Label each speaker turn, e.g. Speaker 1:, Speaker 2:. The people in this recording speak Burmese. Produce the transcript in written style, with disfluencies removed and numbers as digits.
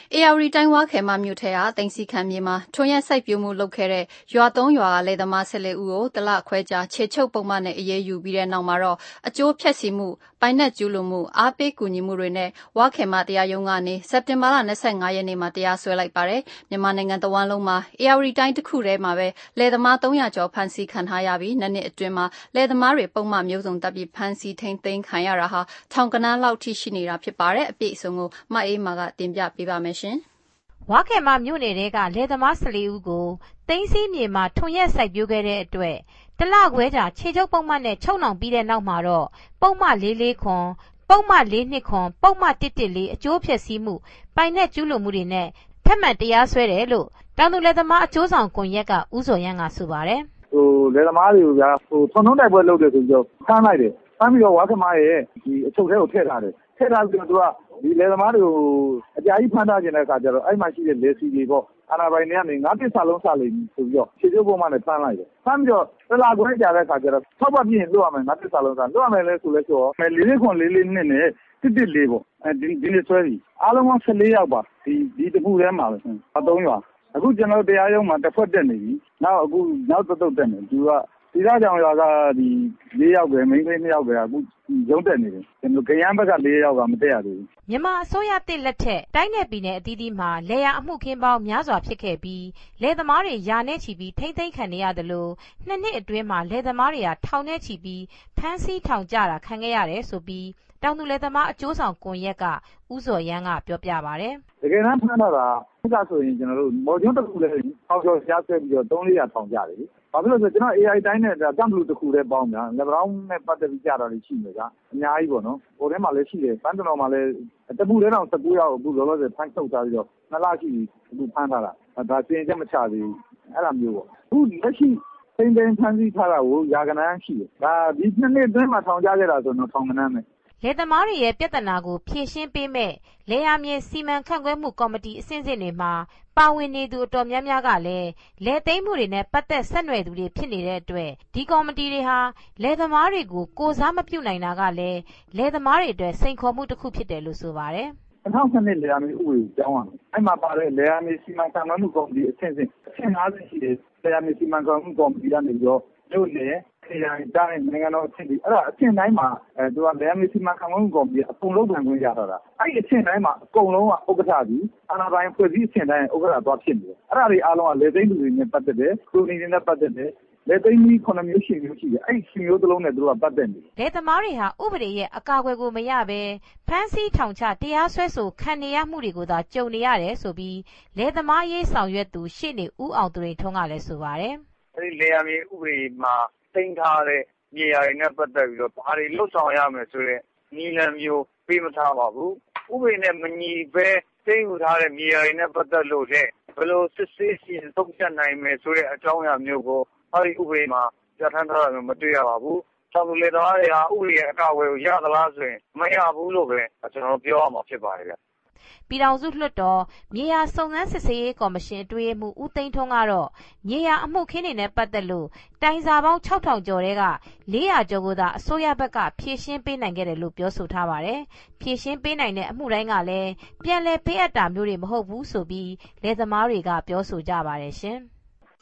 Speaker 1: ဧရာဝတီတိုင်းဝါခေမမြို့ထဲကသိမ်းဆည်းခံမြေမှာထွန်ယက်စိုက်ပျိုးမှုလုပ်ခဲ့တဲ့ရွာ3ရွာလယ်သမား14ဦးကိုတလခွဲကြာခြေချုပ်ပုံမှန်နဲ့အရေးယူပြီးတဲ့နောက်မှာတော့အကျိုးဖျက်ဆီးမှုပိုင်နက်ကျူးလွန်မှုအားပေးကူညီမှုတွေနဲ့ဝါခေမတရားရုံးကနေစက်တင်ဘာလ25ရက်နေ့မှာတရားစွဲလိုက်ပါတယ်မြန်မာနိုင်ငံတဝန်းလုံးမှာဧရာဝတီတိုင်းတစ်ခုထဲမှာပဲလယ်သမား300ကျော်ဖမ်းဆီးခံထားရပြီးနှစ်အတွင်းမှာလယ်သမားတွေပုံမှန်မျိုးစုံတပ်ပြီးဖမ်းဆီးထိန်းသိမ်းခံရတာဟာထောင်ကနန်းလောက်ထိရှိနေတာဖြစ်ပါတယ်အပြည့်အစုံကိုမအေးမာကတင်ပြပေးပါမယ်ရှင်
Speaker 2: ဝါခေမမြို့နယ်ထဲကလယ်သမား14ဦးကိုသိမ်းဆည်းမြေမှာထွန်ယက်စိုက်ပျိုးခဲ့တဲ့အတွက်တလခွဲကြာခြေချုပ်ပုံမှန်နဲ့ချုပ်နှောင်ပြီးတဲ့နောက်မှာတော့ပုံမှန်449ပုံမှန်429ပုံမှန်114အကျိုးဖျက်ဆီးမှုပိုင်နက်ကျူးလွန်မှုတွေနဲ့ထပ်မံတရားစွဲတယ်လို့တောင်သူလယ်သမားအကျိုးဆောင်ကွန်ရက်ကဦးစော်ရမ်းကဆိုပါတယ်
Speaker 3: လယ်သမားတွေကိုဗျာထွန်ထုံးတိုက်ပွဲလုပ်တယ်ဆိုပြီးတော့ဖမ်းလိုက်တယ်ဖမ်းပြီးတော့ဝါခေမရဲ့ဒီအချုပ်ထဲကိုထည့်ထားတယ်ထည့်ထားပြီးတော့သူကဒီလယ်သမားတွေကိုအကြာကြီးဖမ်းထားခြင်းတဲ့အခါကျတော့အဲ့မှာရှိတဲ့လယ်စီတွေပေါ့အာဏာပိုင်တွေကနေငါးတစ်စာလုံးစလိမ့်ဆိုပြီးတော့ခြေကျုပ်ပုံမှန်နဲ့ဖမ်းလိုက်တယ်ဖမ်းပြီးတော့တလာခွဲကြာတဲ့အခါကျတော့ထောက်ပတ်ပြည့်ရင်လွတ်ရမယ်ငါးတစ်စာလုံးစလွတ်ရမယ်လဲဆိုလဲဆိုတော့44944နဲ့114ပေါ့ဒီနေ့ဆွဲပြီအားလုံးက14ယောက်ပါဒီတခုထဲမှာပဲ3ရွာအခုကျွန်တော်တရားရုံးမှာတစ်ဖွဲ့တက်နေပြီနောက်အခုနောက်တုတ်တက်နေသူကဒီသားကြောင်ရွာကဒီ4ယောက်ပဲမိန်းကလေး2ယောက်ပဲအခုရုံးတက်နေတယ်ကျွန်တော်ကရန်ဘက်က4ယောက်ကမတက်ရသေးဘူး
Speaker 2: မြန်မာအစိုးရတစ်လက်ထက်တိုင်းနယ်ပြည်နယ်အသီးသီးမှာလယ်ယာအမှုခင်းပေါင်းများစွာဖြစ်ခဲ့ပြီးလယ်သမားတွေယာနဲ့ချီပြီးထိမ့်သိမ်းခံနေရတယ်လို့နှစ်အတွင်းမှာလယ်သမားတွေကထောင်နဲ့ချီပြီးဖမ်းဆီးထောင်ကြတာခံခဲ့ရတယ်ဆိုပြီးတောင်သူလယ်သမားအကျိုးဆောင်ကွန်ရက်ကဦးစော်ရမ်းကပြောပြပါတယ်
Speaker 3: တကယ်တမ်းဖမ်းတာကဆိုရင်ကျွန်တော်တို့မော်ကျွန်းတစ်ခုလည်းထောင်ကျော်ရှားဆွဲပြီးတော့300ထောင်ကြတယ်ဘာဖြစ်လို့ဆိုကျွန်တော် AI တိုင်းနဲ့ကမ်ဘလူတစ်ခုတည်းပေါင်းများလက်ဗရောင်းနဲ့ပတ်သက်ပြီးကြတာတွေရှိနေကြအများကြီးပေါ့နော်ဟိုထဲမှာလည်းရှိတယ်ပန်းတော်မှာလည်းတပူထဲတောင်19ယောက်အခုလောလောဆယ်ဖမ်းထုတ်ထားပြီးတော့2လရှိပြီအခုဖမ်းထားတာဒါစင်ချက်မချသေးဘူးအဲ့လိုမျိုးပေါ့အခုလက်ရှိသိန်းဖမ်းဆီးထားတာကိုရာကနန်းရှိတယ်ဒါဒီနှစ်အတွင်းမှာထောင်ကြခဲ့တာဆိုတော့ထောင်ကနန်းပဲ
Speaker 2: လယ်သမားတွေရဲ့ပြဿနာကိုဖြေရှင်းပေးမဲ့လယ်ယာမြေစီမံခန့်ခွဲမှုကော်မတီအဆင့်တွေမှာပါဝင်နေသူအတော်များများကလည်းလယ်သိမ်းမှုတွေနဲ့ပတ်သက်ဆက်နွယ်သူတွေဖြစ်နေတဲ့အတွက်ဒီကော်မတီတွေဟာလယ်သမားတွေကိုကိုစားမပြုနိုင်တာကလည်းလယ်သမားတွေအတွက်စိန်ခေါ်မှုတစ်ခုဖြစ်တယ်လို့ဆိုပါတယ်
Speaker 3: 2012လယ်ယာမြေဥပဒေကြောင်းအောင်အဲ့မှာပါတဲ့လယ်ယာမြေစီမံခန့်ခွဲမှုကော်မတီအဆင့်50ရှိတယ်လယ်ယာမြေစီမံခန့်ခွဲမှုကော်မတီကနေပြီးတော့မြို့နယ်ခရိုင်တိုင်းနိုင်ငံတော်အဆင့်အဲ့ဒါအဆင့်တိုင်းမှာသူကလယ်ယာမြေစီမံခန့်ခွဲမှုကော်မတီအကုန်လုံးပြန်ခွင့်ရထားတာအဲ့ဒီအဆင့်တိုင်းမှာအကုန်လုံးကဥက္ကဋ္ဌကြီးအာဏာပိုင်ဖွဲ့စည်းအဆင့်တိုင်းဥက္ကဋ္ဌသွားဖြစ်နေတယ်အဲ့ဒါတွေအားလုံးကလယ်သိမ်းသူတွေနဲ့ပတ်သက်တယ်ခရိုနီတွေနဲ့ပတ်သက်တယ်လယ်သိမ်းကြီး9မျိုး10မျိုးရှိတယ်အဲ့ဒီ10မျိုးသလုံးနဲ့သူကပတ်သက်နေ
Speaker 2: လယ်သမားတွေဟာဥပဒေရဲ့အကာအကွယ်ကိုမရဘဲဖမ်းဆီးထောင်ချတရားစွဲဆိုခံနေရမှုတွေကိုသာကြုံနေရတယ်ဆိုပြီးလယ်သမားရေးဆောင်ရွက်သူရှေ့နေဦးအောင်သူရိန်ထွန်းကလည်းဆိုပါတယ်
Speaker 4: အဲ့ဒီလယ်ယာမြေဥပဒေမှာသိမ်းထားတဲ့မြေယာတွေနဲ့ပတ်သက်ပြီးတော့ဘာတွေလှုပ်ဆောင်ရမယ်ဆိုတဲ့နည်းလမ်းမျိုးပေးမထားပါဘူးဥပဒေနဲ့မညီဘဲသိမ်းယူထားတဲ့မြေယာတွေနဲ့ပတ်သက်လို့လည်းဘယ်လိုစစ်ဆေးရှင်သုံးဖြတ်နိုင်မယ်ဆိုတဲ့အကြောင်းအရာမျိုးကိုအဲဒီဥပဒေမှာပြဋ္ဌာန်းထားတာမျိုးမတွေ့ရပါဘူးတောင်သူလယ်သမားတွေဟာဥပဒေရဲ့အကာအကွယ်ကိုရသလားဆိုရင်မရဘူးလို့ပဲကျွန်တော်ပြောရမှာဖြစ်ပါတယ်ဗျ
Speaker 2: ပြည်ထောင်စုလွှတ်တော်မြေယာစုံစမ်းစစ်ဆေးရေးကော်မရှင်အတွင်းရေးမှူးဦးသိန်းထွန်းကတော့မြေယာအမှုခင်းတွေနဲ့ပတ်သက်လို့တိုင်စာပေါင်း6000ကျော်တဲက400ကျော်ကိုသာအစိုးရဘက်ကဖြေရှင်းပေးနိုင်ခဲ့တယ်လို့ပြောဆိုထားပါတယ်။ဖြေရှင်းပေးနိုင်တဲ့အမှုတိုင်းကလည်းပြန်လည်ပေးအပ်တာမျိုးတွေမဟုတ်ဘူးဆိုပြီးလယ်သမားတွေကပြောဆိုကြပါတယ်ရှင်။